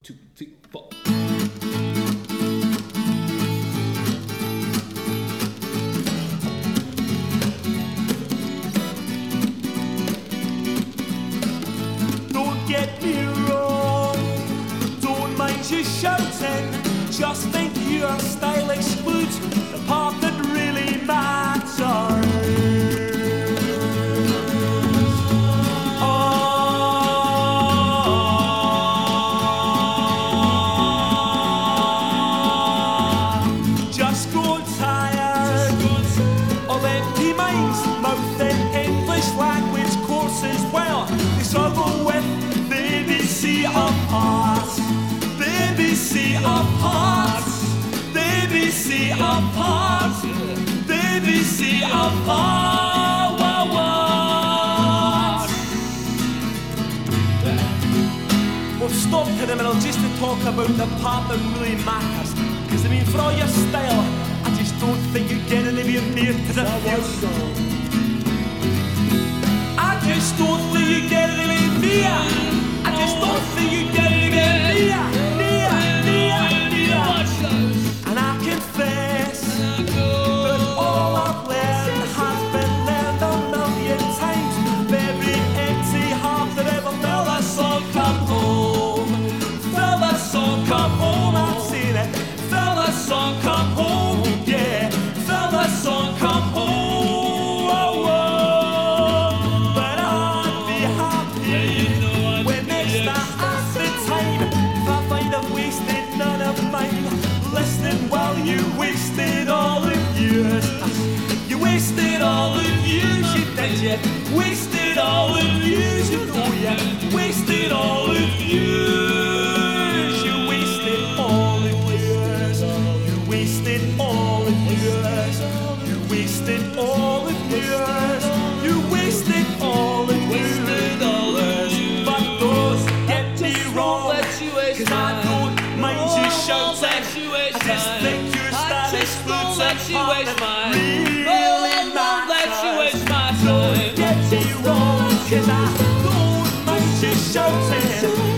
2, 3, 4. Don't get me wrong, don't mind you shouting. Just think your style excludes the part that really matters. Just grown tired of empty minds, mouthing English language courses. Well, they struggle with the ABC of hearts, the ABC of hearts, the ABC of hearts, the ABC of hearts. We've stopped in the middle just to talk about the part that really matters. Because I mean, for all your style, I just don't think you get anywhere near to the future. I just don't think you get anywhere near. I just don't think you get anywhere near. And I confess that all I've learned has been learned a million times. Every empty heart that ever felt a song come home, felt a song come home. I've seen it. Felt a song come home, yeah. Felt a song come home. But I'd be happy when next I the time. If I find I've wasted none of mine, listening while you wasted all of yours. You wasted all of yours, you did, you wasted all of yours, you know you wasted all of yours. You wasted all of yours. You wasted all of yours. You wasted all of yours. You wasted all of yours. But those get me wrong, 'cause I don't mind you shouting. I just think your style excludes that part that really matters. Don't get me wrong, 'cause I don't mind you shouting.